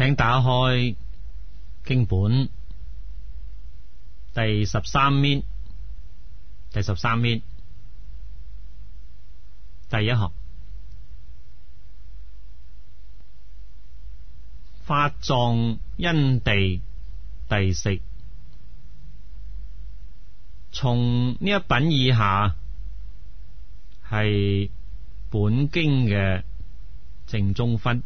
請打開經本第13面，第13面第一行，法藏因地第四。從呢一品以下係本經嘅正宗分，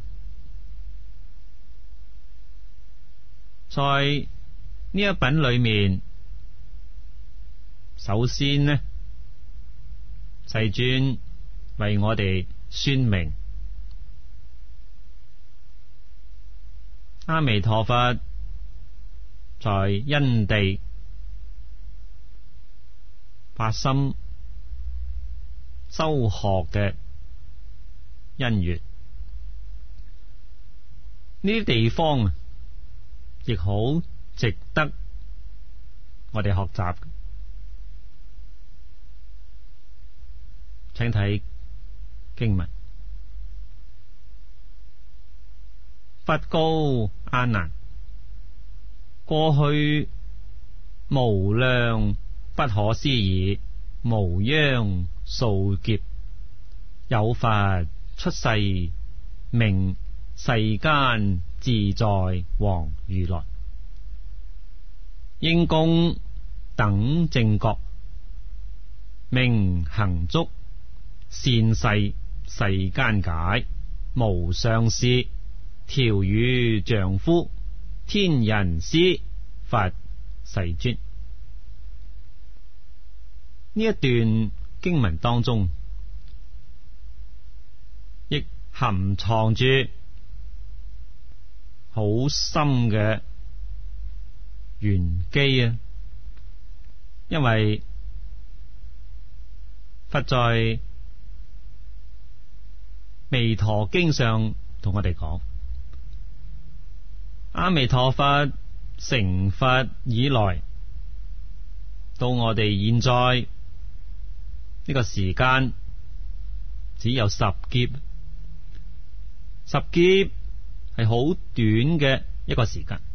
在呢一品裏面，首先呢，世尊為我哋宣明阿彌陀佛在因地發心修學嘅因緣，呢啲地方亦好值得我哋學習。請睇經文：佛告阿難，過去無量不可思議無央數劫，有佛出世名世間自在王如來，應供等正覺，名行足善逝世間解，無上士調御丈夫天人師佛世尊。呢一段經文當中，亦含藏住好深嘅玄機啊！因為佛在彌陀經上同我哋講，阿彌陀佛成佛以來，到我哋現在呢個時間只有10劫，10劫係好短嘅一個時間。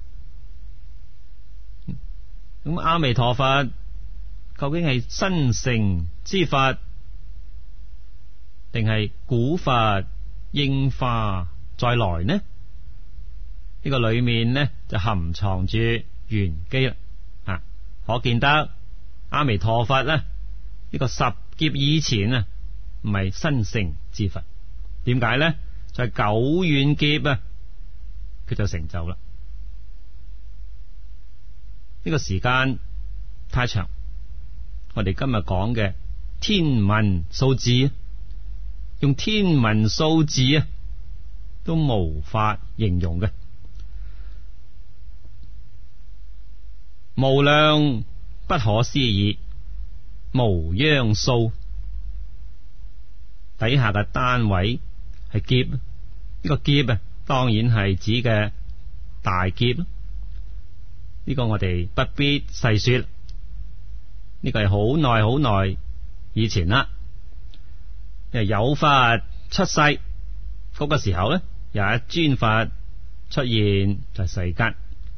咁阿彌陀佛究竟係新成之佛，定係古佛應化再來呢？呢個裏面呢就含藏住玄機啦。可見得阿彌陀佛呢個10劫以前啊，唔係新成之佛。點解呢？就係久遠劫啊，佢就成就啦。呢個時間太長，我哋今日講嘅天文數字，用天文數字啊都無法形容嘅。無量不可思議無央數，底下嘅單位係劫，呢個劫啊當然係指嘅大劫，呢個我哋不必細說，呢個係好耐好耐以前啦。有佛出世嗰個時候呢，有一尊佛出現在世間，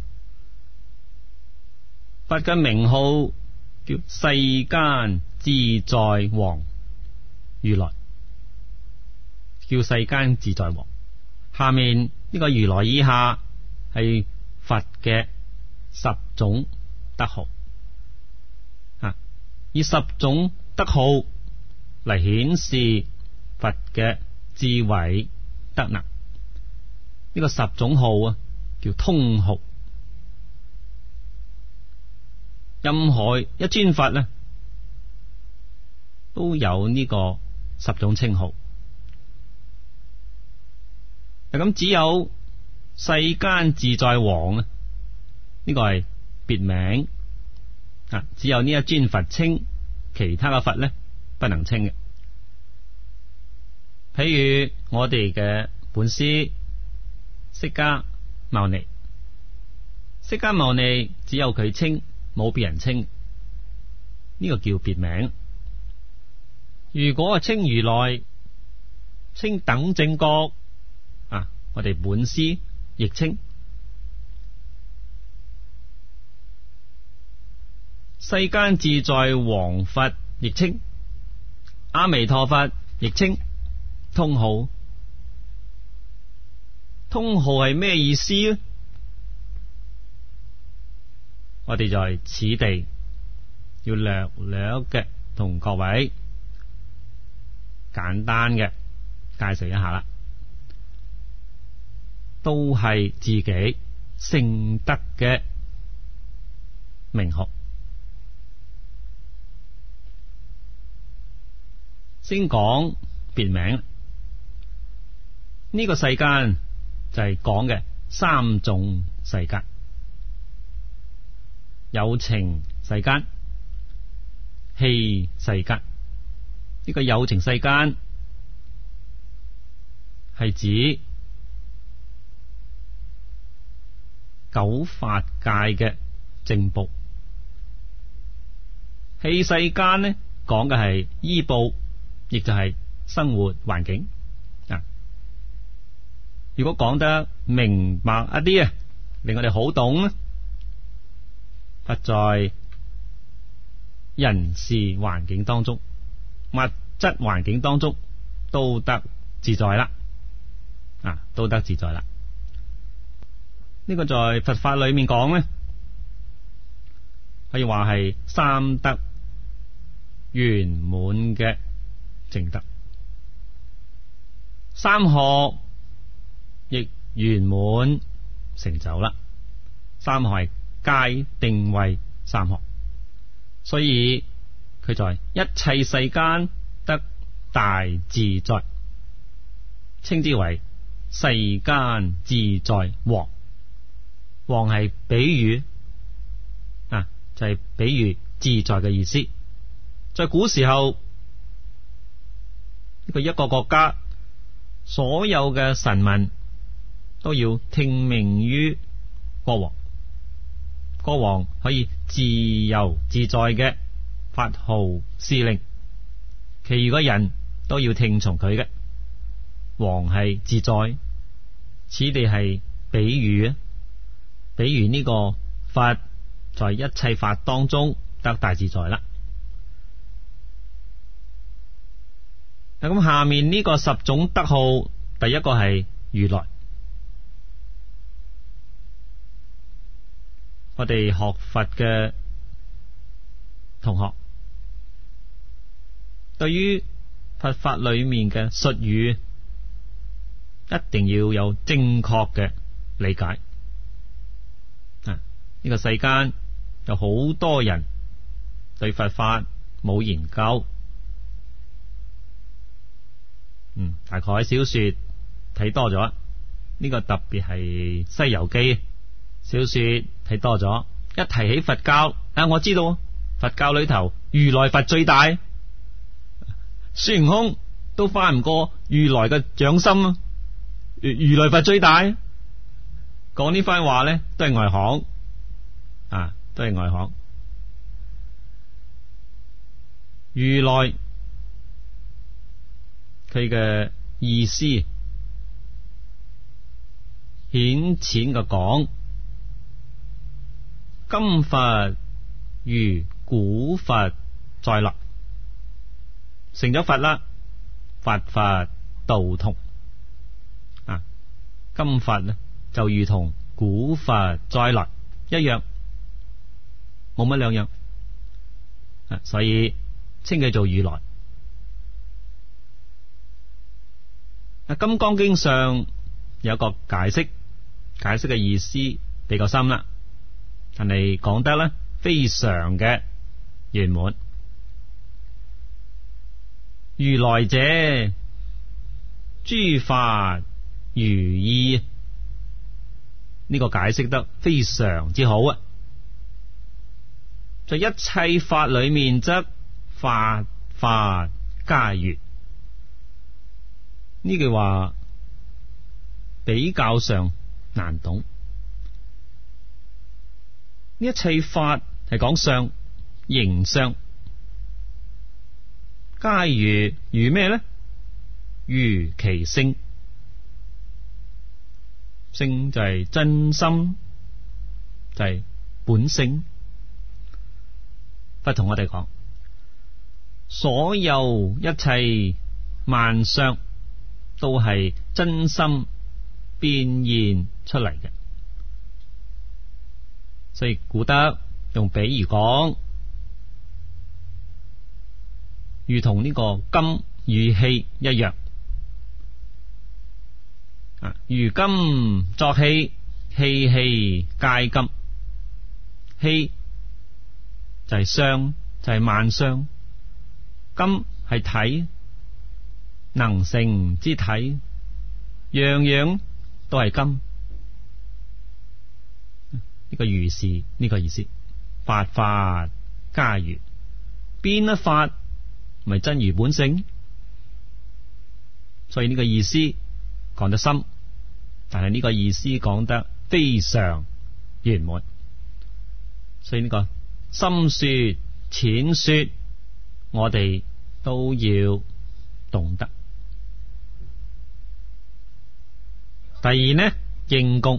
佛嘅名號叫世間自在王如來，叫世間自在王。下面呢個如來以下係佛嘅10種德號，以10種德號嚟顯示佛嘅智慧德能。呢個10種號啊叫通號。任何一尊佛呢都有呢個10種稱號，咁只有世間自在王啊，呢個係別名啊，只有呢一尊佛稱，其他嘅佛呢不能稱嘅。譬如我哋嘅本師釋迦牟尼，釋迦牟尼只有佢稱，冇別人稱，呢個叫別名。如果係稱如來，稱等正覺啊，我哋本師亦稱世間自在王佛亦稱，阿彌陀佛亦稱通號。通號係咩意思呢？我哋在此地要略略嘅同各位簡單嘅介紹一下啦，都係自己聖德嘅名號。先講別名，呢個世間就係講嘅三種世間：有情世間、器世間。呢個有情世間係指九法界嘅正報，器世間呢講嘅係醫報，亦就係生活環境啊。如果講得明白一啲啊，令我哋好懂啊，佛在人事環境當中、物質環境當中都得自在啦，啊，都得自在啦。呢個在佛法裏面講呢，可以話係三德圓滿嘅正德，三學亦圓滿成就啦。三學係戒定慧三學，所以佢在一切世間得大自在，稱之為世間自在王。王係比喻啊，就係比喻自在嘅意思。在古時候，呢個一個國家所有嘅臣民都要聽命於國王，國王可以自由自在嘅發號施令，其餘嘅人都要聽從佢嘅。王係自在，此地係比喻啊，比如呢個法在一切法當中得大自在啦。咁下面呢個十種德號，第一個係如來。我哋學佛嘅同學，對於佛法裏面嘅術語，一定要有正確嘅理解。呢個世間有好多人對佛法冇研究，大概小說睇多咗，呢個特別係《西遊記》小說睇多咗，一提起佛教我知道佛教裏頭如來佛最大，孫悟空都翻唔過如來嘅掌心啊！如來佛最大，講呢番話呢都係外行啊，都係外行。如來佢嘅意思顯淺嘅講，今佛如古佛再來，成咗佛啦，佛法道同啊，今佛呢就如同古佛再來一樣，冇乜兩樣啊，所以稱佢做如來。《金剛經》上有一個解釋，解釋嘅意思比較深啦，但係講得咧非常嘅圓滿。如來者，諸法如意，呢個解釋得非常之好啊！在一切法裏面，則法法皆如。呢句話比較上難懂。呢一切法係講相、形相，皆如咩呢？如其性，性就係真心，就係本性。 佛同我哋講，所有一切萬相都係真心變現出嚟嘅，所以古德用比喻講，如同呢個金與氣一樣，如金作氣，氣氣皆金。氣就係相，就係萬相。金係體，能成之體，樣樣都係金。呢個如是呢個意思，法法皆如，邊一法咪真如本性？所以呢個意思講得深，但係呢個意思講得非常圓滿。所以呢個深說淺說，我哋都要懂得。第二呢，應供，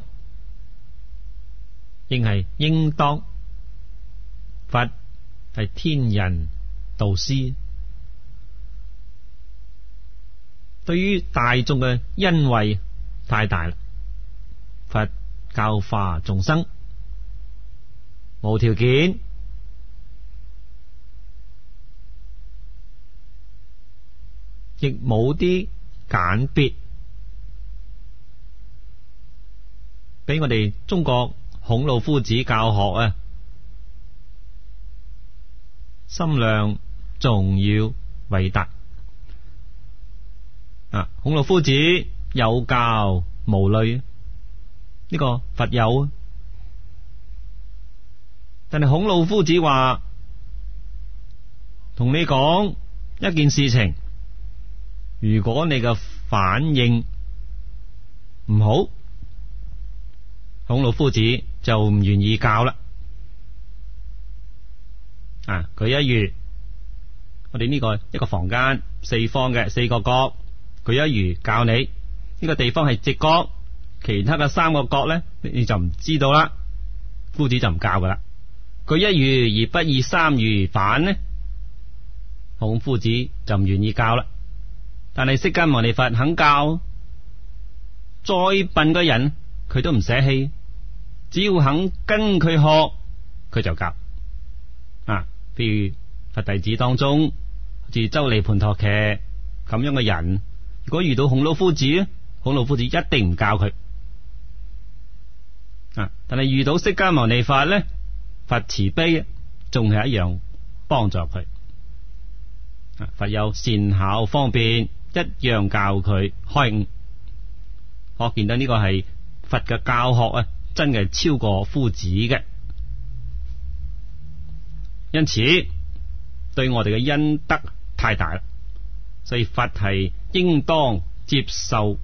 應係應當，佛係天人導師，對於大眾嘅恩惠太大啦，佛教化眾生無條件，亦冇啲簡別，俾我哋中國孔老夫子教學啊，心量重要偉大啊！孔老夫子有教無類，呢個佛有，但係孔老夫子話同你講一件事情，如果你嘅反應唔好，孔老夫子就唔願意教啦。佢一如我哋呢個一個房間四方嘅四個角，佢一如教你呢個地方係直角，其他嘅三個角呢，你就唔知道啦。夫子就唔教噶啦。佢一如而不以三如反呢，孔夫子就唔願意教啦。但係釋迦牟尼佛肯教，再笨嘅人佢都唔捨棄，只要肯跟佢學，佢就教。譬如佛弟子當中，好似周利盤陀騎咁樣嘅人，如果遇到孔老夫子咧，孔老夫子一定唔教佢。但係遇到釋迦牟尼佛咧，佛慈悲，仲係一樣幫助佢。佛有善巧方便，一樣教佢開悟。可見得呢個係佛嘅教學啊，真係超過夫子嘅。因此對我哋嘅恩德太大啦，所以佛係應當接受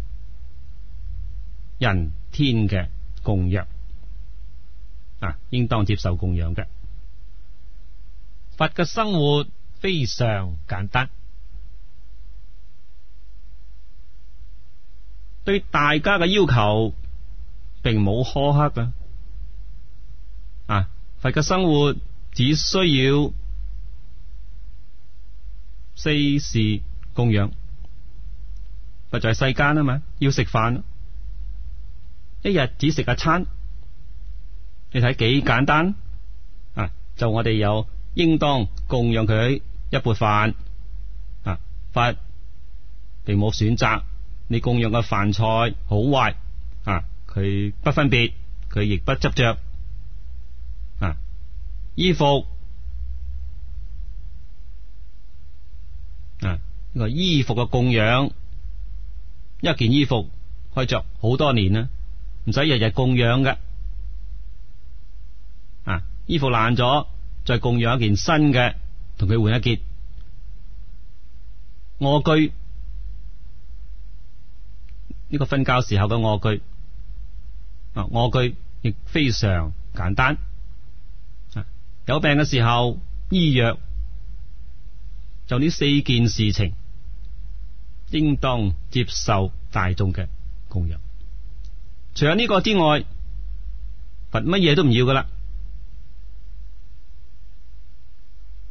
人天嘅供養，應當接受供養嘅。佛嘅生活非常簡單，對大家嘅要求並冇苛刻佛嘅生活只需要四事供養。佛在世間啊嘛，要食飯，一日只食一餐，你睇幾簡單就我哋有應當供養佢一缽飯佛並冇選擇你供養嘅飯菜好壞佢不分別，佢亦不執着衣服呢個衣服嘅供養，一件衣服可以着好多年啦，唔使日日供養嘅。衣服爛咗，再供養一件新嘅，同佢換一件。臥具呢個瞓覺時候嘅臥具，臥具亦非常簡單。有病嘅時候，醫藥就呢四件事情，應當接受大眾嘅供養。除咗呢個之外，佛乜嘢都唔要噶啦。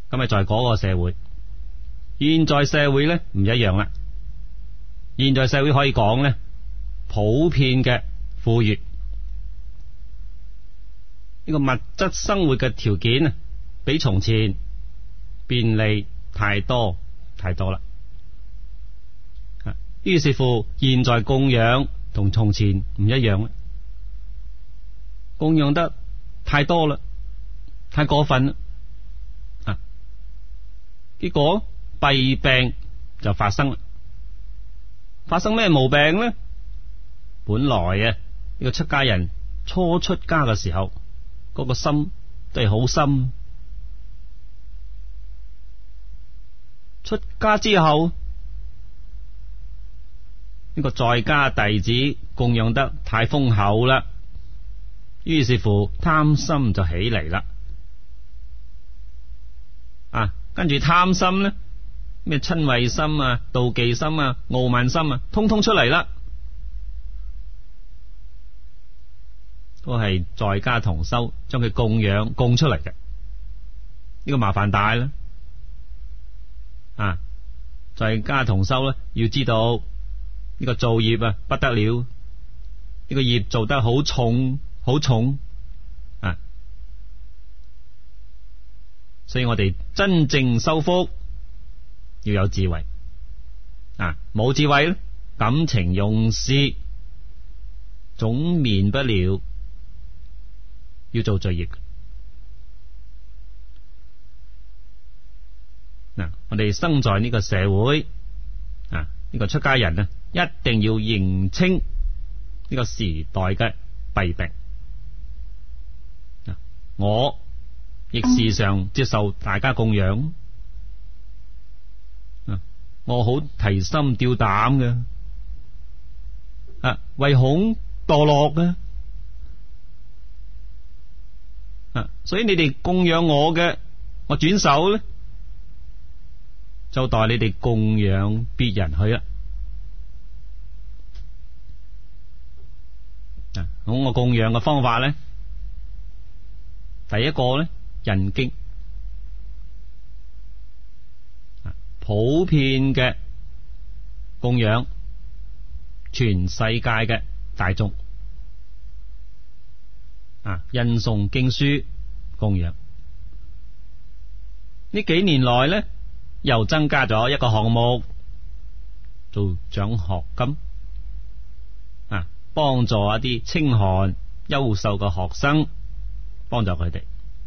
咁咪在嗰個社會。現在社會咧唔一樣啦，現在社會可以講咧普遍嘅富裕，呢個物質生活嘅條件啊，比從前便利太多啦。於是乎，現在供養同從前唔一樣啦，供養得太多啦，太過分啦，結果弊病就發生啦。發生咩毛病呢？本來啊，呢個出家人初出家嘅時候，嗰個心都係好深。出家之後，呢個在家弟子供養得太豐厚啦，於是乎貪心就起嚟啦。跟住貪心呢，咩親慧心啊、妒忌心啊、傲慢心啊，通通出嚟啦，都係在家同修將佢供出嚟嘅，呢個麻煩大啦。在家同修咧，要知道呢個造業啊不得了，呢個業做得好重好重啊！所以我哋真正修福要有智慧冇智慧咧，感情用事總免不了要做罪業。我哋生在呢個社會呢個出家人一定要認清呢個時代嘅弊病。我亦時常接受大家供養，我好提心吊膽嘅，唯恐墮落嘅，所以你哋供養我嘅，我轉手咧就代你哋供養別人去啦。咁我供養嘅方法咧，第一個咧印經，普遍嘅供養全世界嘅大眾，印誦經書供養。呢幾年來咧，又增加咗一個項目，做獎學金，幫助一啲清寒優秀嘅學生，幫助佢哋。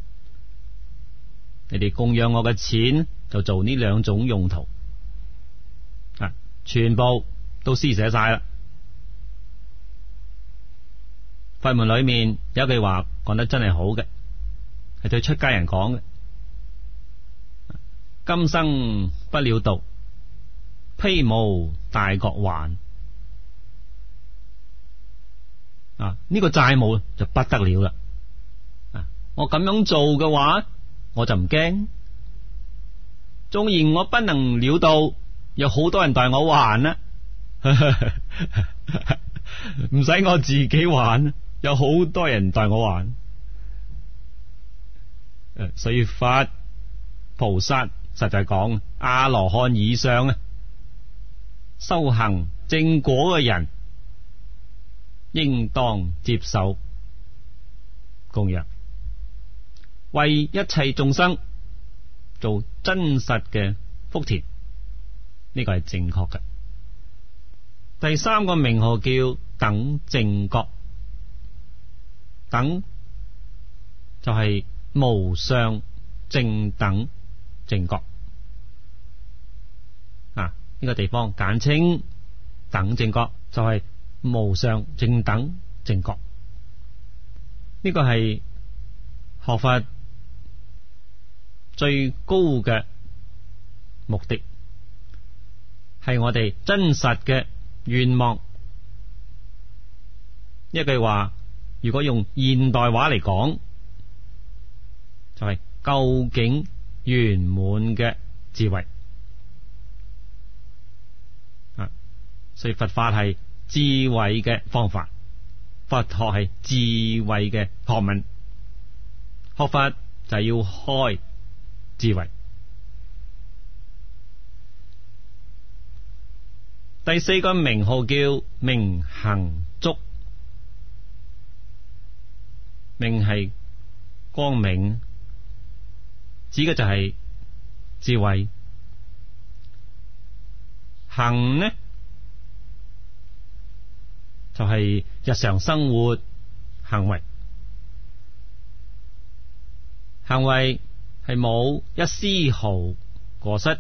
你哋供養我嘅錢就做呢兩種用途，全部都施捨晒啦。佛門裏面有一句話講得真係好嘅，係對出家人講嘅。今生不了道，披無大國還。呢個債務就不得了啦。我咁樣做嘅話，我就唔驚。縱然我不能了道，有好多人代我還啦，唔使我自己還，有好多人代我還。所以佛菩薩實在講，阿羅漢以上修行正果嘅人，應當接受供養，為一切眾生做真實嘅福田，呢個係正確嘅。第三個名號叫等正覺，等就係無上正等正覺，呢個地方簡稱等正覺，就係無上正等正覺。呢個係學佛最高嘅目的，係我哋真實嘅願望。一句話，如果用現代話嚟講，就係究竟圓滿嘅智慧。所以佛法係智慧嘅方法，佛學係智慧嘅學問。學法就係要開智慧， 第四個名號叫明行足，明係光明，指嘅就係智慧。行呢就係日常生活行為，行為係冇一絲毫過失。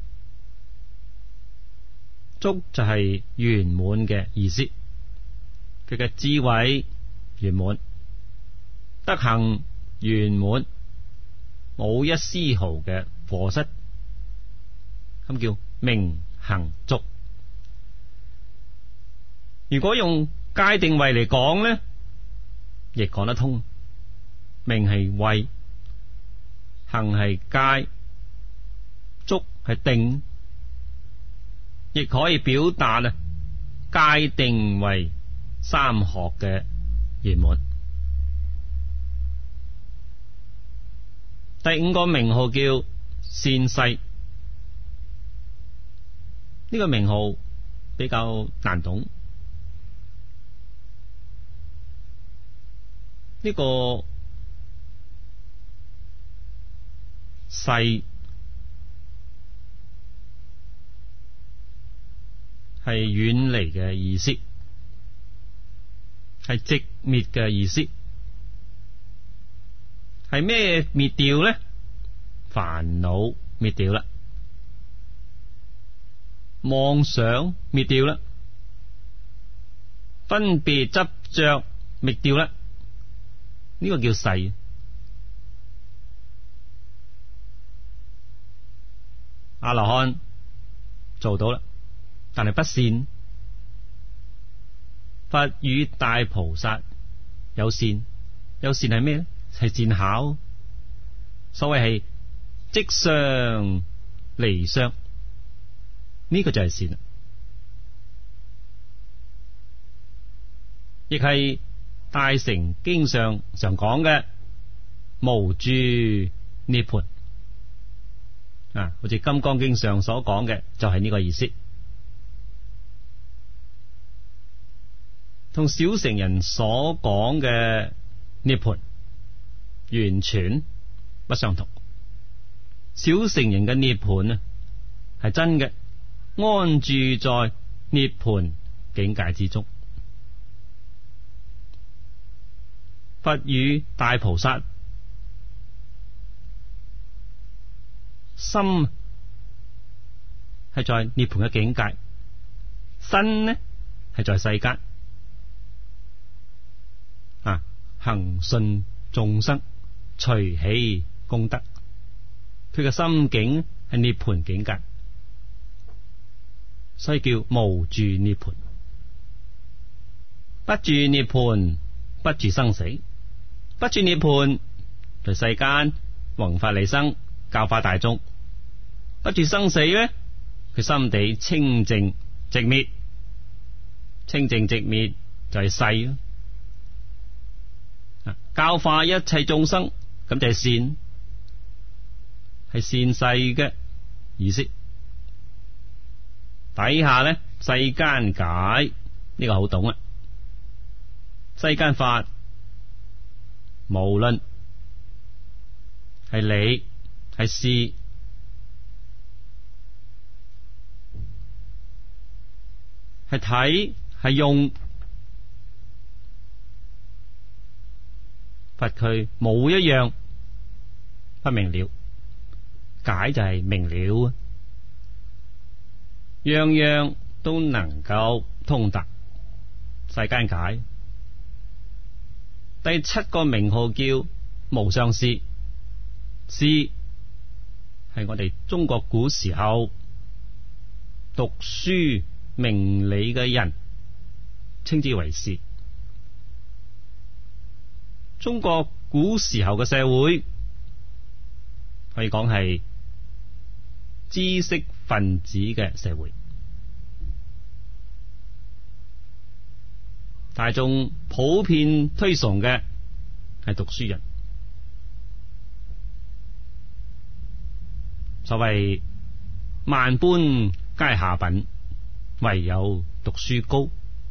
足就係圓滿嘅意思，佢嘅智慧圓滿，德行圓滿，冇一絲毫嘅過失，咁叫明行足。如果用界定位嚟講呢，亦講得通。明係位，行係界，足係定，亦可以表達界定為三學嘅圓滿。第五個名號叫善逝，呢個名號比較難懂。呢個逝係遠離嘅意思，係寂滅嘅意思。係咩滅掉呢？煩惱滅掉啦，妄想滅掉啦，分別執着滅掉啦，呢個叫逝。阿羅漢做到啦，但係不善。佛與大菩薩有善，有善係咩呢？係善巧。所謂係即相離相，呢個就係善，亦係大乘經上常講嘅無住涅槃啊，好似金剛經上所講嘅就係呢個意思，同小乘人所講嘅涅槃完全不相同。小乘人嘅涅槃係真嘅，安住在涅槃境界之中。佛與大菩薩心係在涅槃嘅境界，身呢係在世間啊，恒順眾生，隨喜功德。佢嘅心境係涅槃境界，所以叫無住涅槃。不住涅槃，不住生死。不住涅槃在世間弘法利生，教化大眾。不住生死呢，佢心地清淨寂滅，清淨寂滅就係世。教化一切眾生，咁就係善，係善逝嘅意思。底下呢，世間解呢個好懂啊。世間法無論係理係事，係睇係用，佛佢冇一樣不明了，解就係明了啊，樣樣都能夠通達。世間解。第七個名號叫無上士，士係我哋中國古時候讀書明理嘅人稱之為士。中國古時候嘅社會可以講係知識分子嘅社會，大眾普遍推崇嘅係讀書人。所謂萬般皆下品， 唯有讀書高，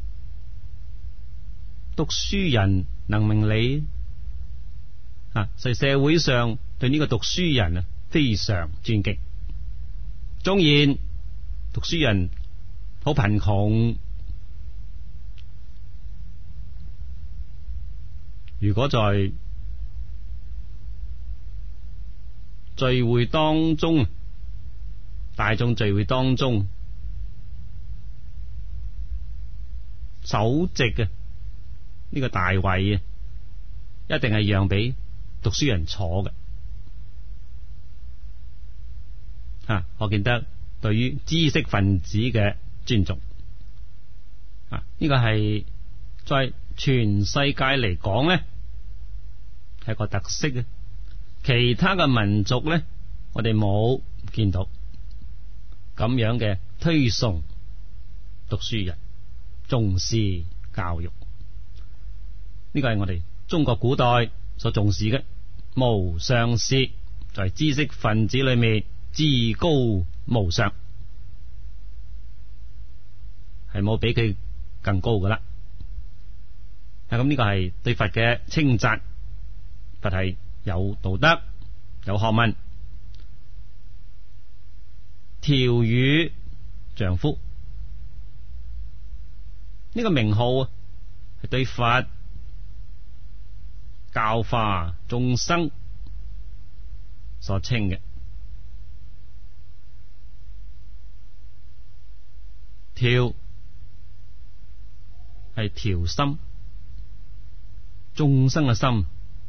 讀書人能明理啊，所以社會上對呢個讀書人啊非常尊敬。縱然讀書人好貧窮，如果在聚會當中，大眾聚會當中，首席嘅呢個大位啊，一定係讓俾讀書人坐嘅。我見得對於知識分子嘅尊重呢個係在全世界嚟講呢係個特色嘅，其他嘅民族呢，我哋冇見到咁樣嘅推崇讀書人，重視教育。呢個係我哋中國古代所重視嘅，無上士在知識分子裏面至高無上，係冇比佢更高噶啦。咁呢個係對佛嘅稱讚，佛係有道德、有學問。調御丈夫呢個名號啊，係對佛教化眾生所稱嘅。調係調心，眾生嘅心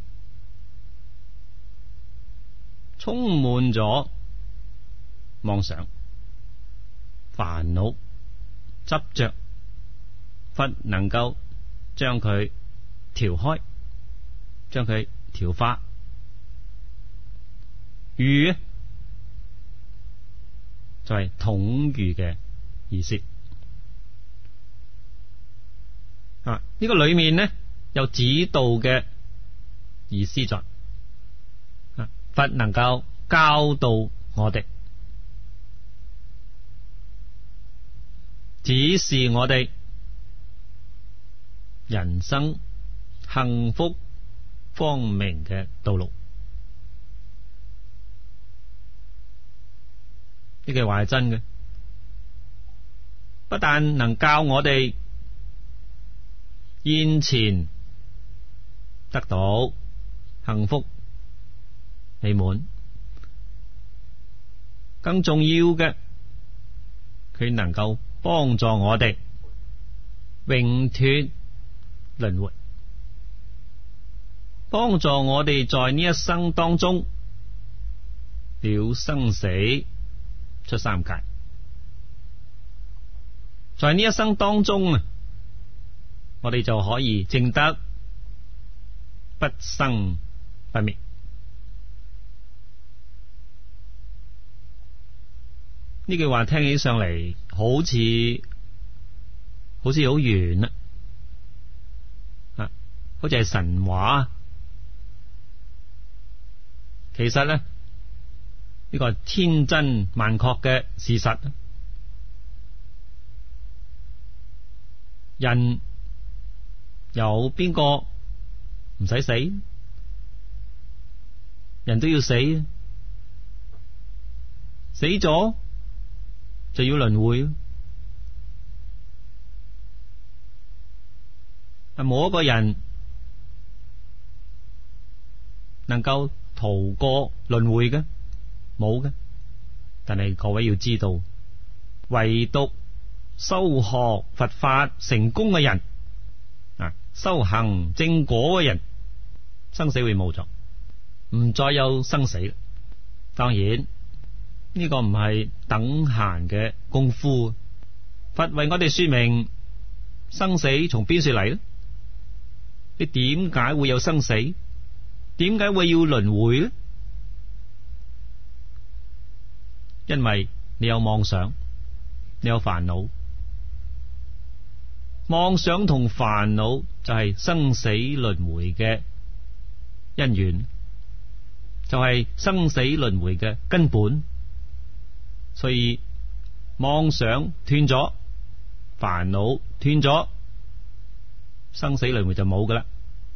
充滿咗妄想、煩惱、執着，佛能夠將佢調開，將佢調化。御就係統御嘅意思。呢個裏面呢有指導嘅意思在，佛能夠教導我哋，指示我哋人生幸福光明嘅道路。呢句話係真嘅，不但能教我哋現前得到幸福美滿，更重要嘅，佢能夠幫助我哋永脫輪迴，幫助我哋在呢一生當中了生死出三界。在呢一生當中啊，我哋就可以證得不生不滅。呢句話聽起上嚟好似好遠啊，好似係神話。其實呢，呢個天真萬確嘅事實。人有邊個唔使死？人都要死，死咗就要輪迴。冇一個人能夠逃過輪迴嘅，冇嘅。但係各位要知道，唯獨修學佛法成功嘅人，修行正果嘅人，生死會冇咗，唔再有生死。當然呢個唔係等閒嘅功夫。佛為我哋說明生死從邊處嚟呢？你點解會有生死？點解會要輪迴呢？因為你有妄想，你有煩惱。妄想同煩惱就係生死輪迴嘅因緣，就係生死輪迴嘅根本。所以妄想斷咗， 煩惱斷咗，生死輪迴就冇噶啦。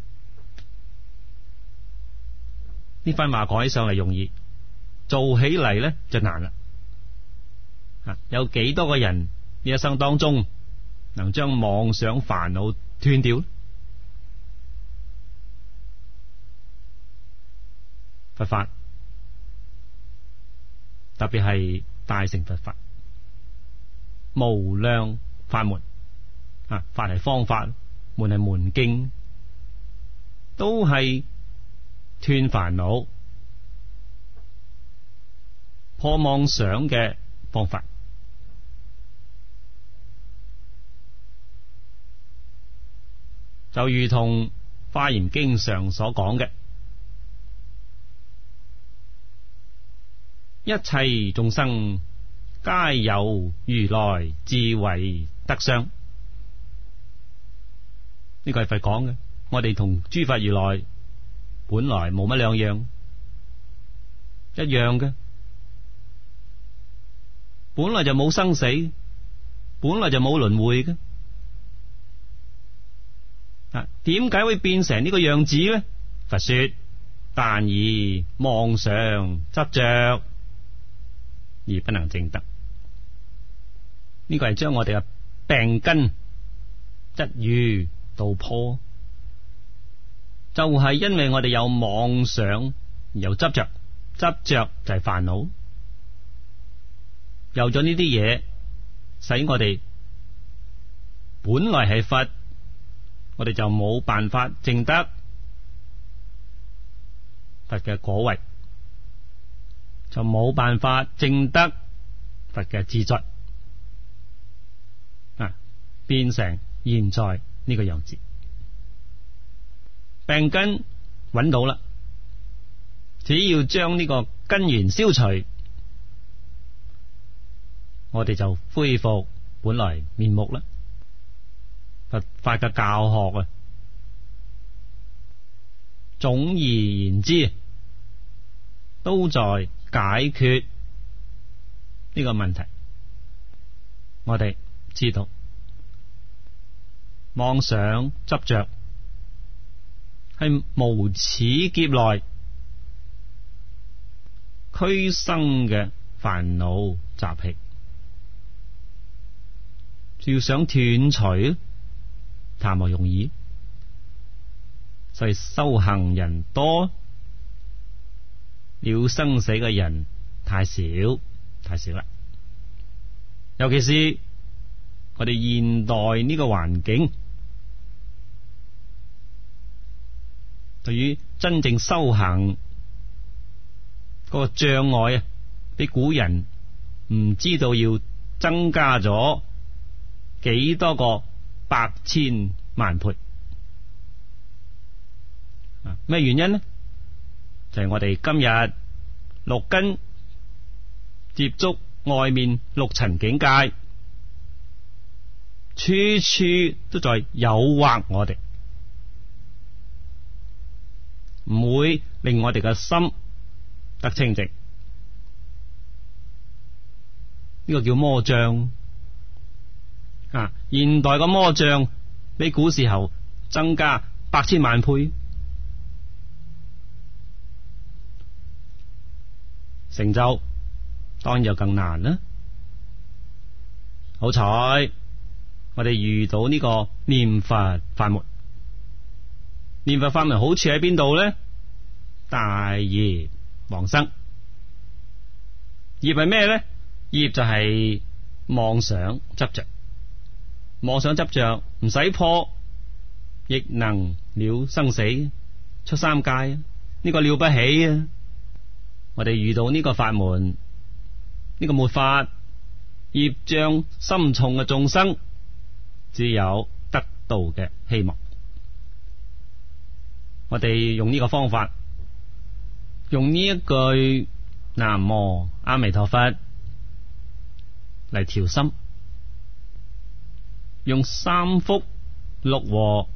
呢番話講起上嚟容易，做起嚟呢就難啦。有幾多個人呢一生當中能將妄想煩惱斷掉？佛法特別係大乘佛法，無量法門法係方法，門係門徑，都係斷煩惱、破妄想嘅方法。就如同《華嚴經》上所講嘅，一切眾生皆有如來智慧德相。呢個係佛講嘅，我哋同諸佛如來本來冇乜兩樣，一樣嘅，本來就冇生死，本來就冇輪迴嘅。點解會變成呢個樣子呢？佛說：但以妄想執着而不能證得。呢個係將我哋嘅病根一語道破，就係因為我哋有妄想，有執着，執着就係煩惱。有咗呢啲嘢，使我哋本來係佛，我哋就冇辦法證得佛嘅果位，就冇辦法證得佛嘅自在，變成現在呢個樣子。病根揾到啦，只要將呢個根源消除，我哋就恢復本來面目啦。佛法嘅教學總而言之，都在解決呢個問題。我哋知道妄想執着係無始劫來俱生嘅煩惱習氣，要想斷除談何容易？所以修行人多，了生死嘅人太少啦。尤其是我哋現代呢個環境，對於真正修行嗰個障礙比古人唔知道要增加咗幾多個百千萬倍。咩原因呢？就係我哋今日六根接觸外面六塵境界，處處都在誘惑我哋，唔會令我哋嘅心得清淨。呢個叫魔障。現代嘅魔障比古時候增加百千萬倍，成就當然就更難啦。好彩我哋遇到呢個念佛法門。念佛法門好處喺邊度呢？大業往生。業係咩呢？業就係妄想執着。妄想執着唔使破，亦能了生死，出三界。呢個了不起啊！我哋遇到呢個法門，呢個末法，業障深重嘅眾生，只有得道嘅希望。我哋用呢個方法，用呢一句南無阿彌陀佛嚟調心，用三福六和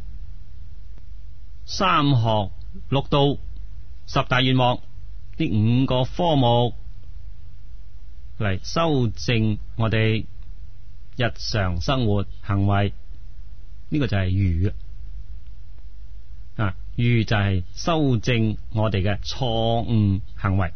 三學六道十大願望呢五個科目嚟修正我哋日常生活行為，呢個就係愚啊！愚就係修正我哋嘅錯誤行為，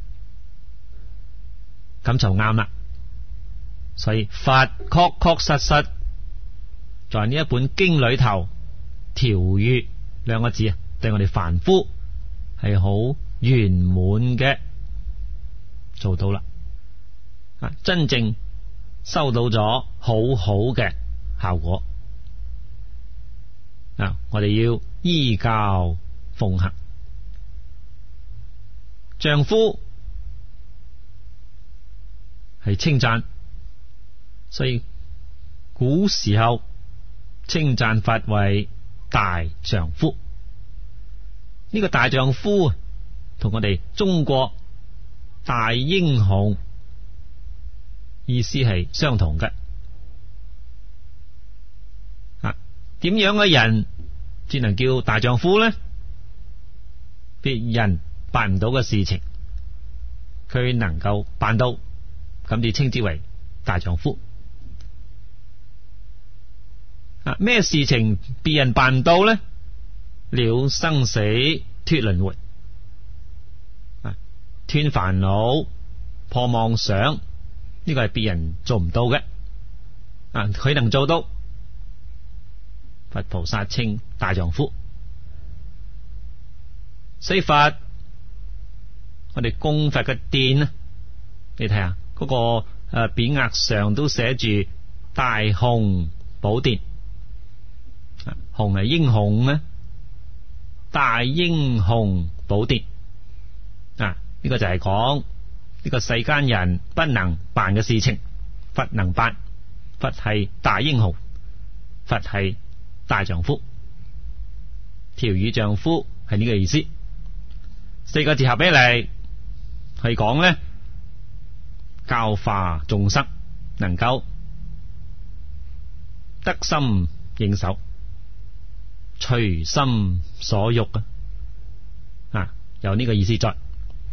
咁就啱啦。所以佛確確實實在呢一本經裏頭，調御兩個字啊，對我哋凡夫係好圓滿嘅做到啦，真正收到咗好好嘅效果。我哋要依教奉行。丈夫係稱讚，所以古時候稱讚佛為大丈夫。呢個大丈夫同我哋中國大英雄意思係相同嘅。點樣嘅人只能叫大丈夫呢？別人辦唔到嘅事情，佢能夠辦到，咁就稱之為大丈夫。咩事情別人辦唔到呢？了生死，脫輪迴，斷煩惱，破妄想，呢個係別人做唔到嘅，佢能做到。佛菩薩稱大丈夫。所以佛，我哋供佛嘅殿啊，你睇下嗰個匾額上都寫住大雄寶殿，雄係英雄咩？大英雄寶殿呢個就係講呢個世間人不能辦嘅事情，佛能辦。佛係大英雄，佛係大丈夫，調御丈夫係呢個意思。四個字合起嚟係講呢，教化眾生，能夠得心應手，隨心所欲有呢個意思在。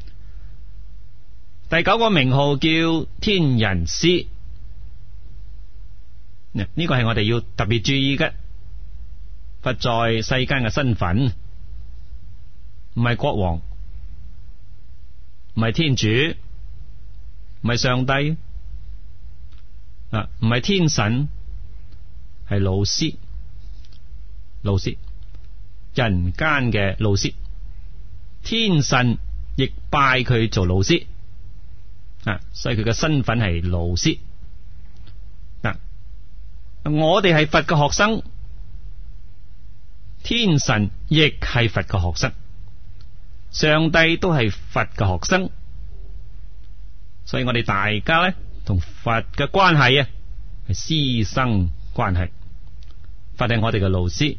第九個名號叫天人師，呢個係我哋要特別注意嘅。佛在世間嘅身份唔係國王，唔係天主，唔係上帝，唔係天神，係老師。老師，人間嘅老師，天神亦拜佢做老師，所以佢嘅身份係老師。我哋係佛嘅學生，天神亦係佛嘅學生，上帝都係佛嘅學生，所以我哋大家咧同佛嘅關係係師生關係。佛係我哋嘅老師，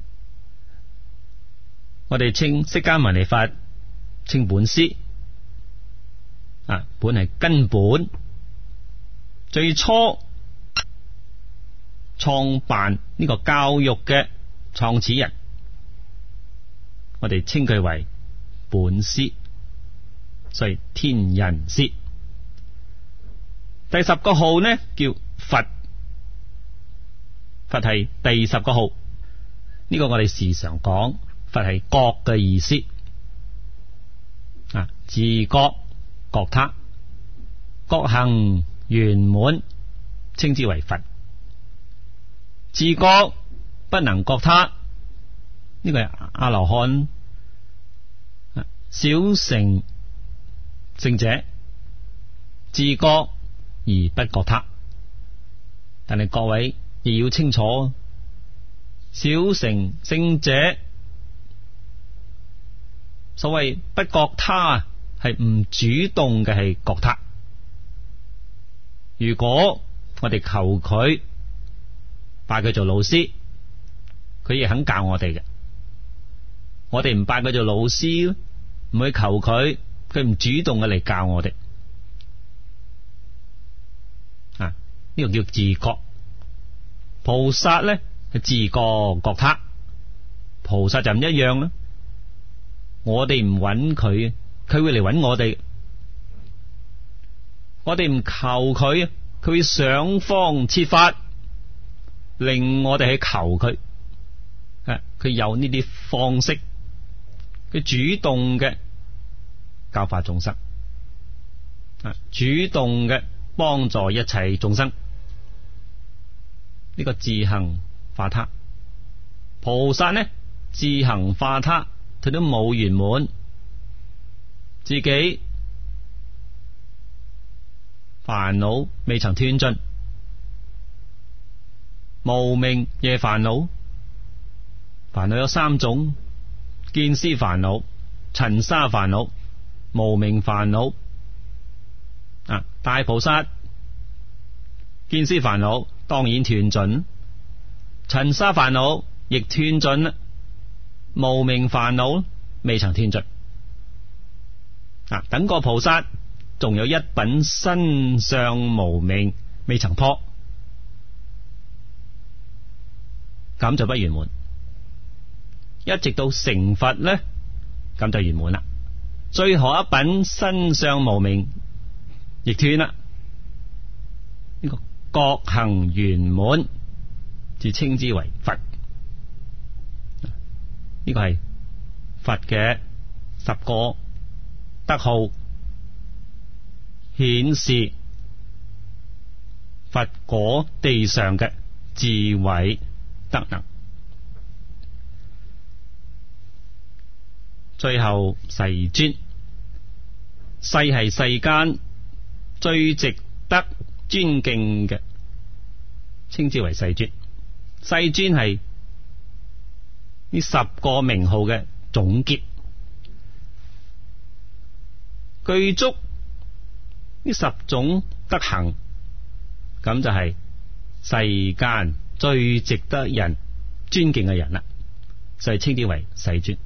我哋稱釋迦牟尼佛稱本師，本係根本，最初創辦呢個教育嘅創始人，我哋稱佢為本師，所以天人師。第十個號呢叫佛，佛係第十個號。呢個我哋時常講，佛係覺嘅意思，自覺覺他，覺行圓滿，稱之為佛。自覺不能覺他，呢個係阿羅漢，小乘聖者自覺而不覺他。但係各位亦要清楚，小乘聖者所謂不覺他係唔主動嘅，係覺他。如果我哋求佢，拜佢做老師，佢亦肯教我哋嘅。我哋唔拜佢做老師，唔去求佢，佢唔主動嘅嚟教我哋。呢個叫自覺。菩薩咧係自覺覺他，菩薩就唔一樣啦。我哋唔揾佢，佢會嚟揾我哋。我哋唔求佢，佢會想方設法令我哋去求佢，佢有呢啲方式，佢主動嘅教化眾生，主動嘅幫助一切眾生。呢個自行化他，菩薩呢自行化他，佢都冇圓滿，自己煩惱未曾斷盡，無明夜煩惱，煩惱有三種：見思煩惱、塵沙煩惱、無明煩惱。大菩薩見思煩惱當然斷盡，塵沙煩惱亦斷盡啦，無明煩惱未曾斷盡。等個菩薩仲有一品身相無明未曾破，咁就不圓滿。一直到成佛呢，咁就圓滿啦。最後一品身相無明亦斷啦，呢個覺行圓滿，就稱之為佛。呢個係佛嘅10個德號，顯示佛果地上嘅智慧德能。最後世尊，世係世間最值得尊敬嘅，稱之為世尊。世尊係呢10個名號嘅總結，具足呢10種德行，咁就係世間最值得人尊敬嘅人啦，所以稱之為世尊。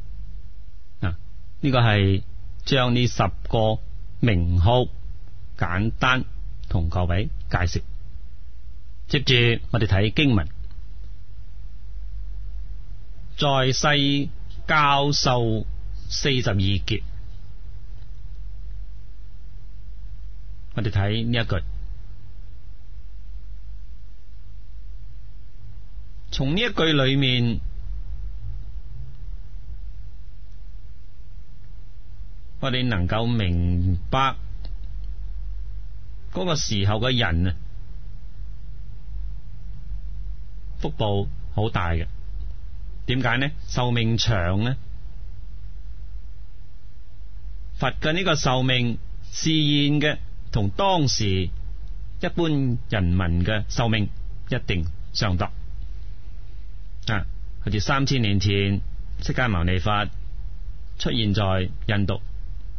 呢個係將呢10個名號簡單同各位介紹。接住我哋睇經文，在世教授42劫。我哋睇呢一句，從呢一句裏面，我哋能夠明白嗰個時候嘅人啊，福報好大嘅。點解呢？壽命長呢？佛嘅呢個壽命示現嘅同當時一般人民嘅壽命一定相當。好似3000年前釋迦牟尼佛出現在印度，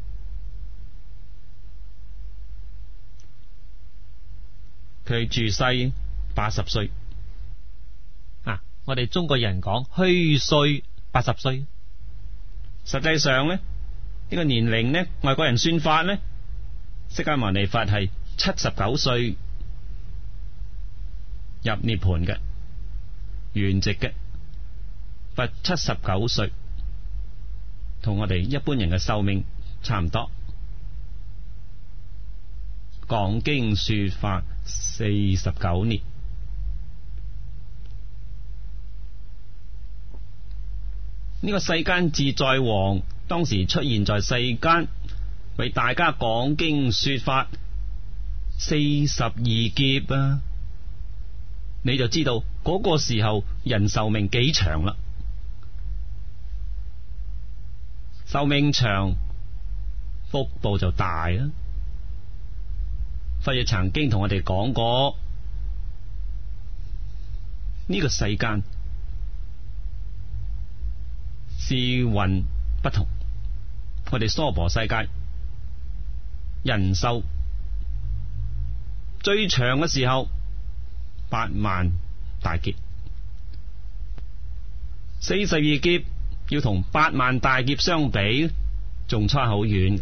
佢住世80歲。我哋中國人講虛歲80歲，實際上呢，呢個年齡呢，外國人算法呢，釋迦牟尼佛係79歲入涅槃嘅，圓寂嘅。佛79歲，同我哋一般人嘅壽命差唔多。講經說法49年。呢個世間自在王當時出現在世間，為大家講經說法42劫啊！你就知道嗰個時候人壽命幾長啦。壽命長，福報就大啦。佛亦曾經同我哋講過，呢個世間時運不同，我哋娑婆世界人壽最長嘅時候8萬大劫，42劫要同8萬大劫相比，仲差好遠。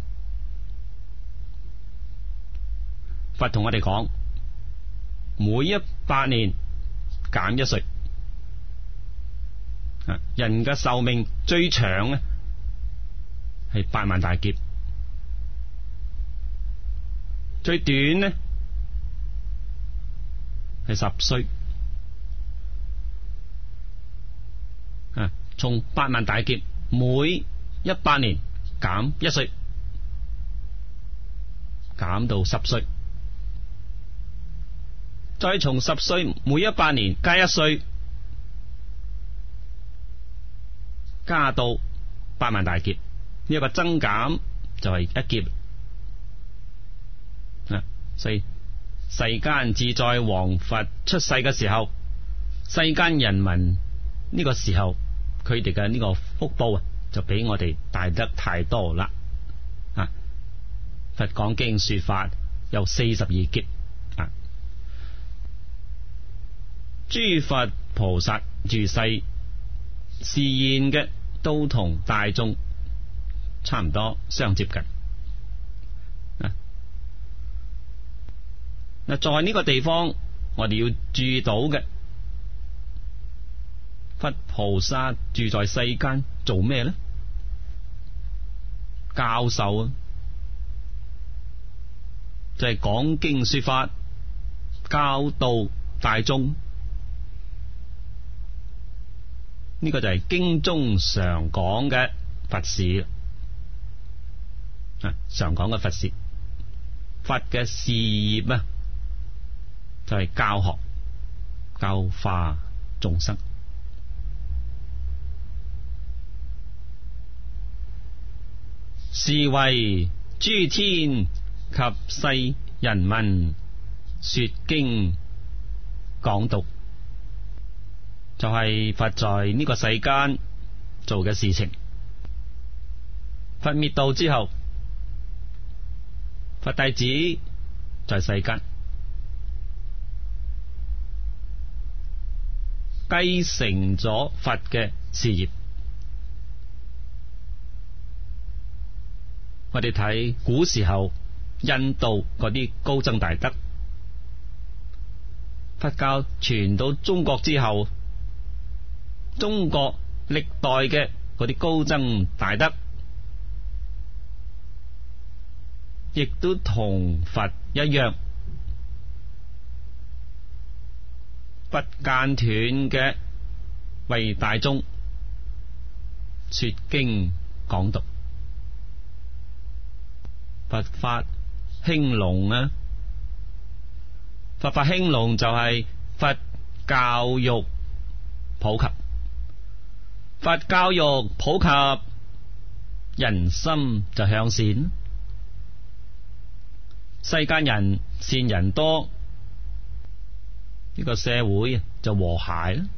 佛同我哋講，每100年減1歲。人嘅壽命最長呢係8萬大劫，最短呢係10歲。 從8萬大劫每100年減1歲，減到10歲，再從10歲每100年加1歲，加到8萬大劫。呢一個增減就係1劫。所以世間自在王佛出世嘅時候，世間人民呢個時候佢哋嘅呢個福報就比我哋大得太多啦。佛講經說法有42劫。諸佛菩薩住世示現嘅都同大眾差唔多相接近。在呢個地方我哋要注意到嘅，佛菩薩住在世間做咩呢？教授啊，就係講經說法，教導大眾。呢個就係經中常講嘅佛事。常講嘅佛事，佛嘅事業啊，就係教學教化眾生。是為諸天及世人民說經講讀，就係佛在呢個世間做嘅事情。佛滅度之後，佛弟子在世間繼承咗佛嘅事業。我哋睇古時候印度嗰啲高僧大德，佛教傳到中國之後，中國歷代嘅嗰啲高僧大德亦都同佛一樣，不間斷嘅為大眾說經講讀。佛法興隆啊！佛法興隆就係佛教育普及，佛教育普及，人心就向善，世間人善人多，呢個社會就和諧啦，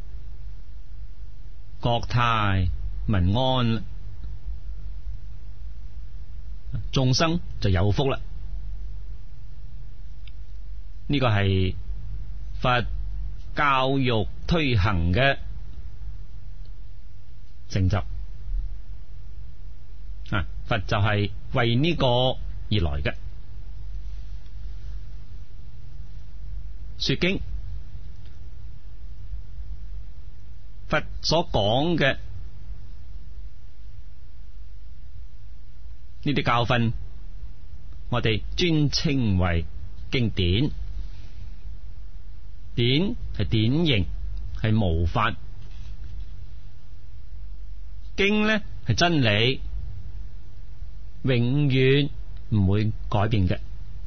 國泰民安啦，眾生就有福啦。呢個係佛教育推行嘅成就。佛就係為呢個而來嘅。說經，佛所講嘅呢啲教訓，我哋尊稱為經典。典係典型，係模範；經呢係真理，永遠唔會改變嘅。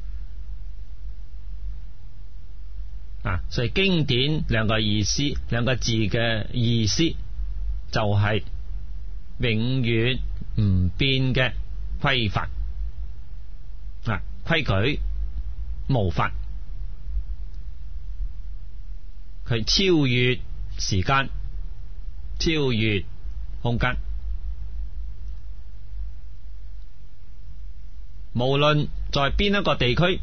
所以經典兩個意思，兩個字嘅意思就係永遠唔變嘅規範，規矩模範，佢超越時間，超越空間，無論在邊一個地區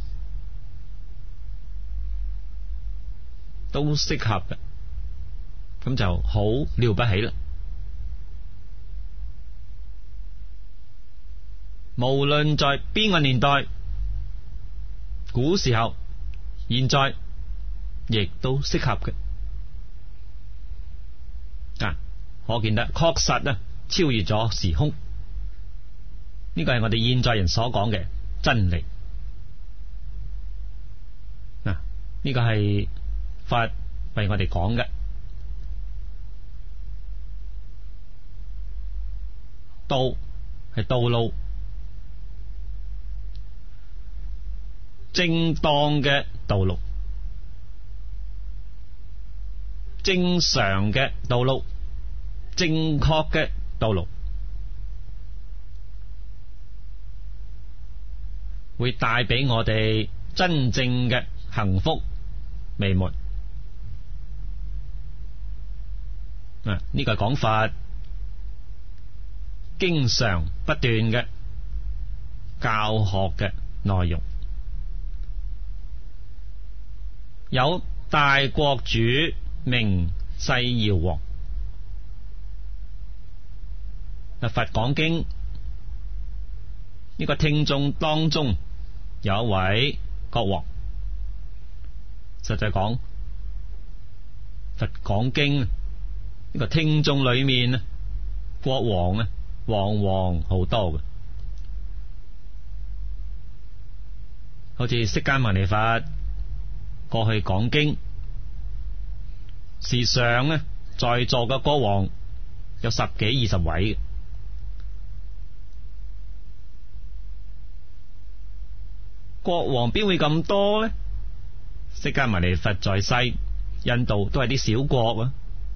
都適合嘅，咁就好了不起啦。無論在邊個年代，古時候、現在，亦都適合嘅。可見得確實啊，超越咗時空。呢個係我哋現在人所講嘅真理。呢個係佛為我哋講嘅。 道係道路，正當嘅道路，正常嘅道路，正確嘅道路，會帶俾我哋真正嘅幸福美滿。呢個係講法經常不斷嘅教學嘅內容。有大國主名世堯王。佛講經呢個聽眾當中有一位國王，實際講佛講經呢個聽眾裏面國王往往好多嘅，好似釋迦牟尼佛過去講經，時常在座嘅國王有10幾20位嘅。國王邊會咁多呢？釋迦牟尼佛在世，印度都係啲小國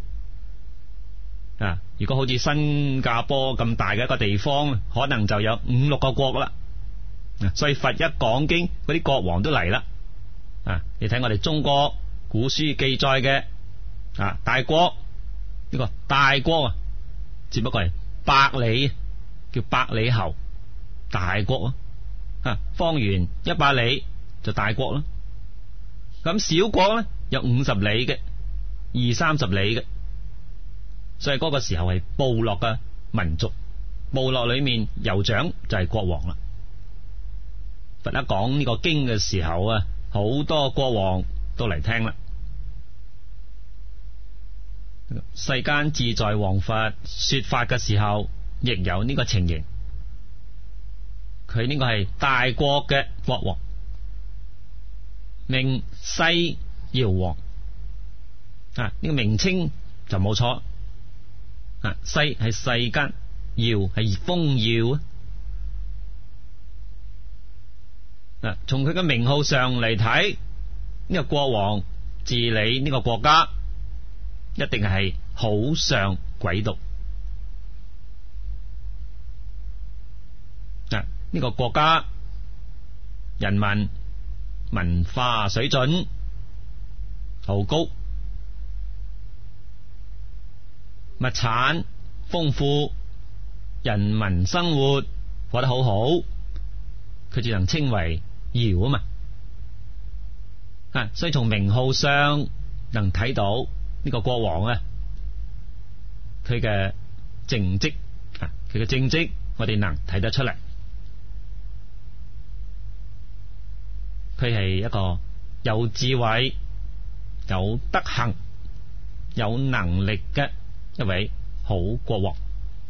啊！如果好似新加坡咁大嘅一個地方，可能就有5、6個國啦。所以佛一講經，嗰啲國王都嚟啦。你睇我哋中國古書記載嘅大國，呢個大國只不過係百里，叫百里侯，大國方圓100里就大國啦。咁小國有50里嘅，20、30里嘅。所以嗰個時候係部落嘅民族，部落裏面酋長就係國王啦。佛一講呢個經嘅時候好多國王都嚟聽啦。世間自在王佛說法嘅時候，亦有呢個情形。佢呢個係大國嘅國王，名世堯王。呢個名稱就冇錯。世係世間，堯係豐耀。從佢嘅名號上嚟睇，呢個國王治理呢個國家一定係好上軌道。呢個國家人民文化水準好高，物產豐富，人民生活過得好好，佢就能稱為堯嘛。所以從名號上能睇到呢個國王佢嘅政績，佢嘅政績我哋能睇得出嚟。佢係一個有智慧、有德行、有能力嘅一位好國王。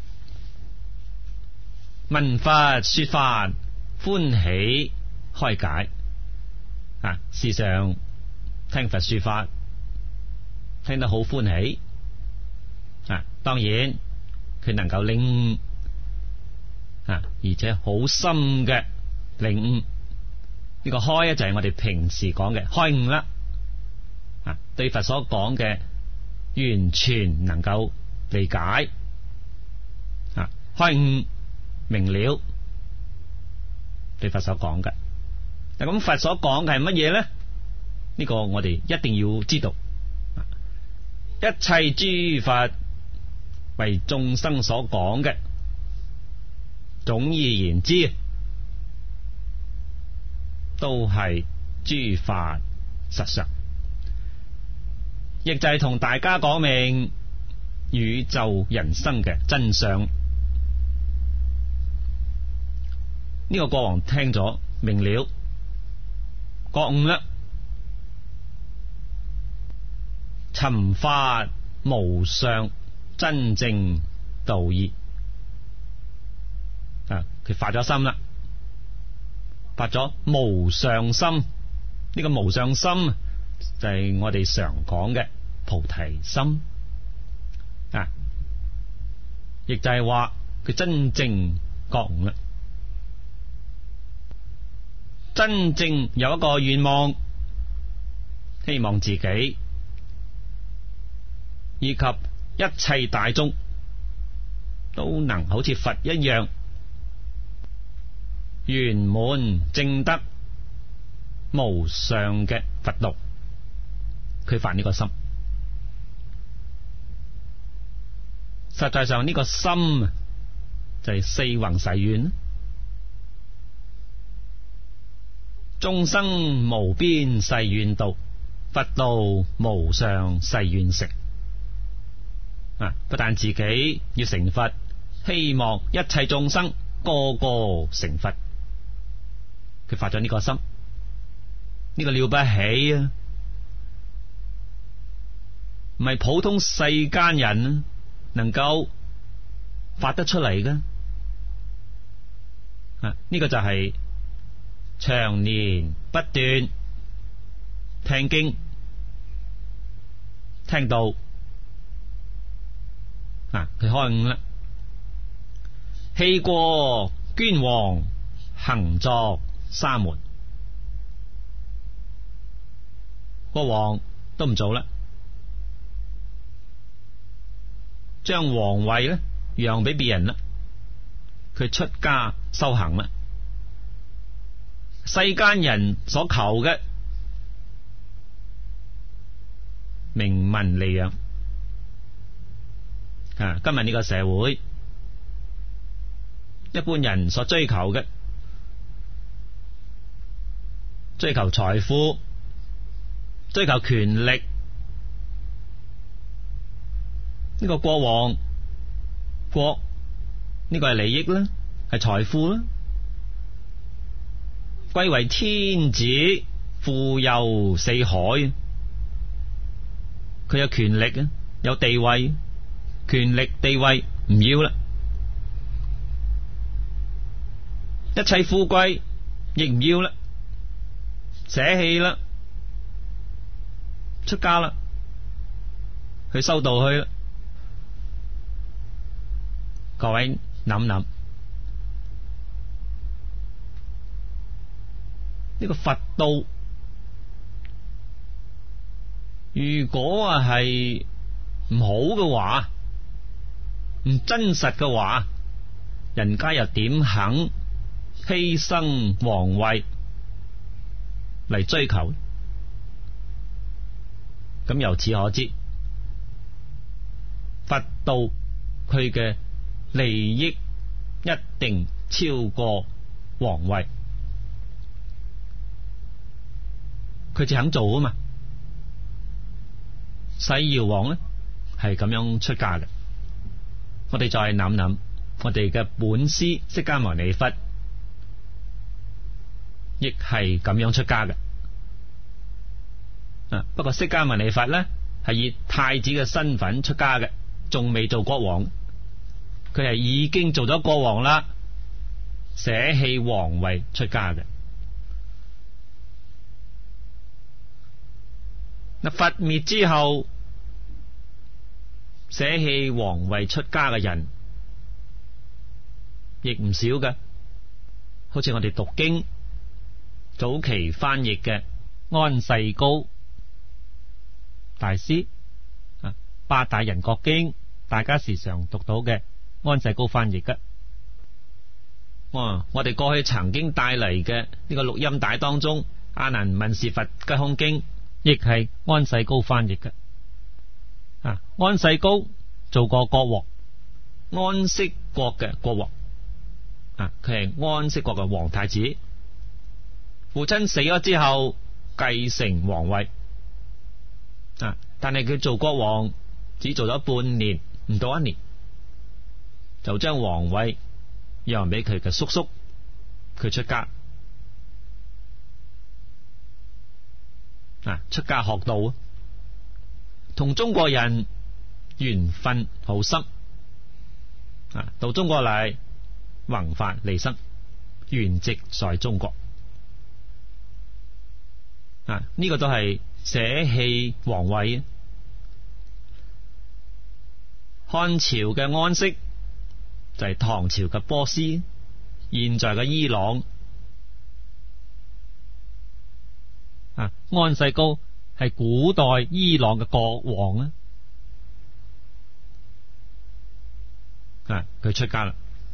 聞法說法，歡喜開解。時常聽佛說法，聽得好歡喜。當然佢能夠領悟，而且好深嘅領悟。呢個開就係我哋平時講嘅開悟啦。對佛所講嘅完全能夠理解，開悟明了對佛所講嘅。咁佛所講嘅係乜嘢呢？呢個我哋一定要知道。一切諸佛為眾生所講嘅，總而言之都係諸法實相，亦就係同大家講明宇宙人生嘅真相。呢個國王聽咗明了，覺悟啦，尋發無上真正道義。佢發咗心啦，發咗無上心。呢個無上心就係我哋常講嘅菩提心。亦就係話佢真正覺悟啦，真正有一個願望，希望自己以及一切大眾都能好似佛一樣圓滿證得無上嘅佛道。佢發呢個心，實際上呢個心就係四弘誓願，眾生無邊誓願度，佛道無上誓願成。不但自己要成佛，希望一切眾生個個成佛。佢發咗呢個心，呢個了不起啊！唔係普通世間人能夠發得出嚟嘅。呢個就係長年不斷聽經聽到佢開悟啦，棄過捐王行作沙門，國王都唔做啦，將皇位咧讓俾別人啦，佢出家修行啦。世間人所求嘅名聞利養，今日呢個社會一般人所追求嘅，追求財富，追求權力。呢個國王國呢個係利益啦，係財富啦，貴為天子，富有四海，佢有權力啊，有地位，權力地位唔要啦，一切富貴亦唔要啦，捨棄啦，出家啦，去修道去啦。各位諗諗，呢個佛道如果係唔好嘅話，唔真實嘅話，人家又點肯犧牲皇位嚟追求？咁由此可知，佛道佢嘅利益一定超過皇位，佢就肯做啊嘛。西堯王呢係咁樣出家嘅，我哋再諗諗，我哋嘅本師釋迦牟尼佛亦係咁樣出家嘅。不過釋迦牟尼佛呢係以太子嘅身份出家嘅，仲未做國王。佢係已經做咗國王啦，捨棄皇位出家嘅。佛滅之後，捨棄皇位出家嘅人亦唔少嘅，好似我哋讀經早期翻譯嘅安世高大師，八大人覺經大家時常讀到嘅安世高翻譯嘅。我哋過去曾經帶嚟嘅呢個錄音帶當中，阿難問事佛吉空經亦係安世高翻譯嘅。安世高做過國王，安息國嘅國王，佢係安息國嘅皇太子。父親死咗之後繼承皇位，但係佢做國王只做咗半年，唔到一年，就將皇位讓俾佢嘅叔叔，佢出家，出家學道，同中國人緣分好深，到中國嚟弘法利生，原籍在中國。呢個都係捨棄皇位。漢朝嘅安息就係唐朝嘅波斯，現在嘅伊朗。安世高係古代伊朗嘅國王啊，佢出家啦。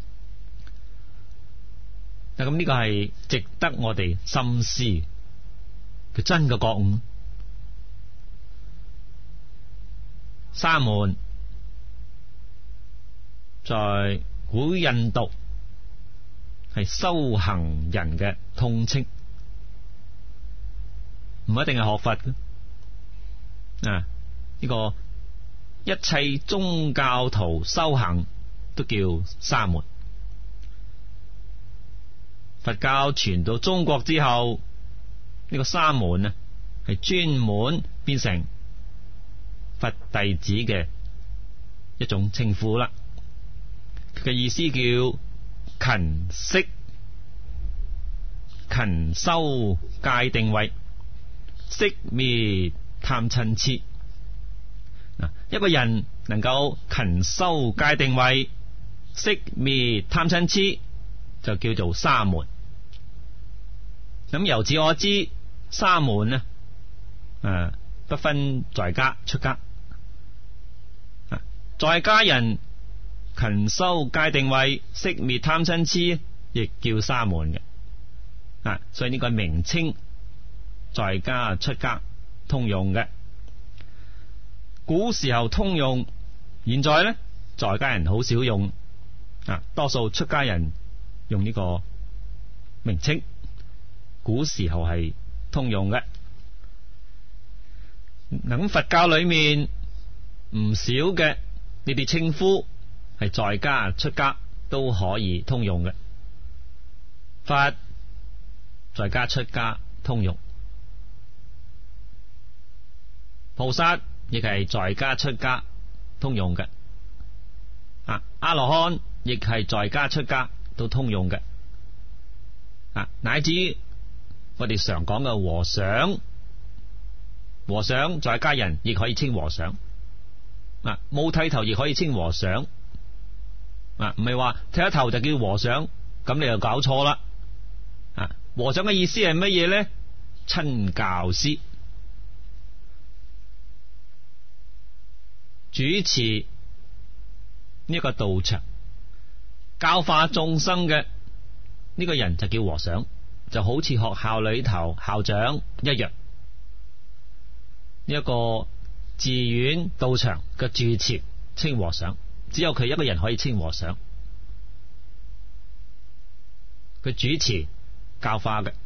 咁呢個係值得我哋深思，佢真嘅覺悟。沙門在古印度係修行人嘅通稱，唔一定係學佛嘅。呢個一切宗教徒修行都叫沙門。佛教傳到中國之後，呢個沙門啊係專門變成佛弟子嘅一種稱呼啦。佢嘅意思叫勤息、勤修戒定慧、息滅貪嗔癡。一個人能夠勤修戒定慧、息滅貪嗔癡，就叫做沙門。咁由此可知，沙門不分在家出家。在家人勤修戒定慧、息滅貪嗔癡，亦叫沙門嘅。所以呢個名稱在家出家通用嘅。古時候通用，現在呢，在家人好少用，多數出家人用呢個名稱。古時候係通用嘅。咁佛教裏面唔少嘅呢啲稱呼係在家出家都可以通用嘅。佛在家出家通用，菩薩亦係在家出家通用嘅。阿羅漢亦係在家出家都通用嘅。乃至我哋常講嘅和尚，和尚在家人亦可以稱和尚。冇剃頭亦可以稱和尚。唔係話剃咗頭就叫和尚，咁你又搞錯啦。和尚嘅意思係乜嘢呢？親教師，主持呢個道場，教化眾生嘅呢個人就叫和尚，就好似學校裏頭校長一樣。呢一個寺院道場嘅住持稱和尚，只有佢一個人可以稱和尚，佢主持教化嘅。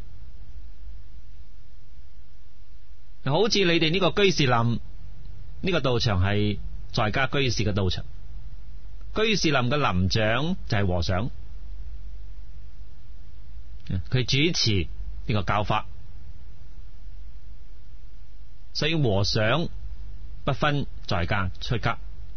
好似你哋呢個居士林呢個道場係在家居士嘅道場，居士林嘅林長就係和尚，佢主持呢個教法。所以和尚不分在家出家，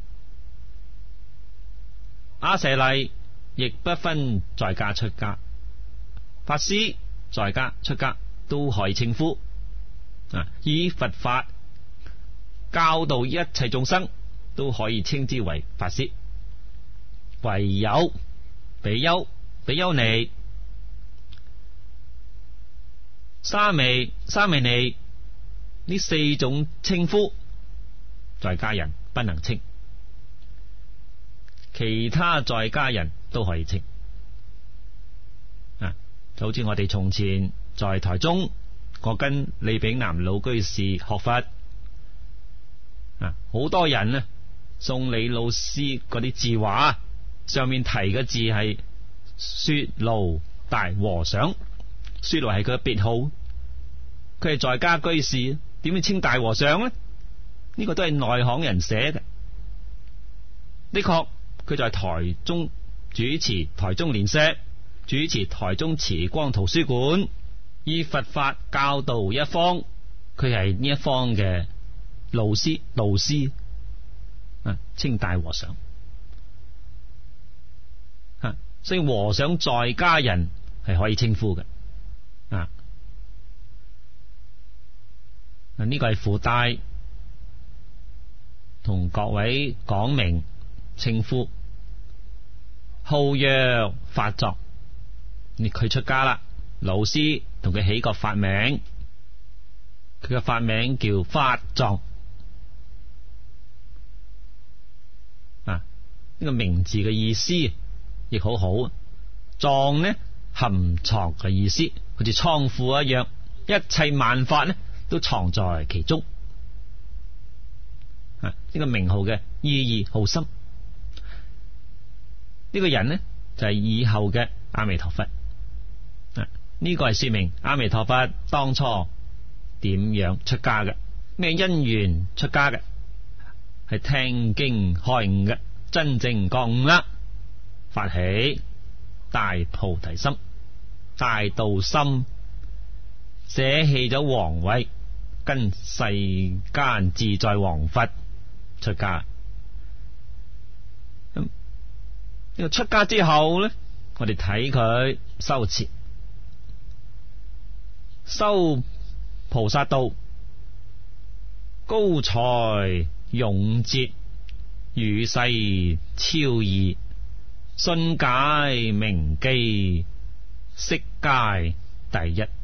阿闍黎亦不分在家出家，法師在家出家都可以稱呼。以佛法教導一切眾生都可以稱之為法師。唯有比丘、比丘尼、沙彌、沙彌尼呢四種稱呼在家人不能稱，其他在家人都可以稱。就好似我哋從前在台中，我跟李炳南老居士學佛，好多人呢送李老師嗰啲字畫，上面提嘅字係雪爐大和尚，雪爐係佢嘅別號，佢係在家居士，點樣稱大和尚呢？呢個都係內行人寫嘅。的確，佢在台中主持台中蓮社，主持台中慈光圖書館，以佛法教導一方，佢係呢一方嘅老師，導師，稱大和尚。所以和尚在家人係可以稱呼嘅。呢個係附帶同各位講明稱呼。 好藥法藏，佢出家啦，老師同佢起個法名，佢嘅法名叫法藏。呢個名字嘅意思亦好好，藏呢含藏嘅意思，好似倉庫一樣，一切萬法呢都藏在其中。呢個名號嘅意義好深。呢個人呢就係以後嘅阿彌陀佛。呢個係說明阿彌陀佛當初點樣出家嘅，咩因緣出家嘅，係聽經開悟嘅，真正覺悟啦，發起大菩提心、大道心，捨棄咗皇位，跟世間自在王佛出家。呢個出家之後呢，我哋睇佢修持，修菩薩道，高才勇捷，與世超異，信解明記，悉皆第一。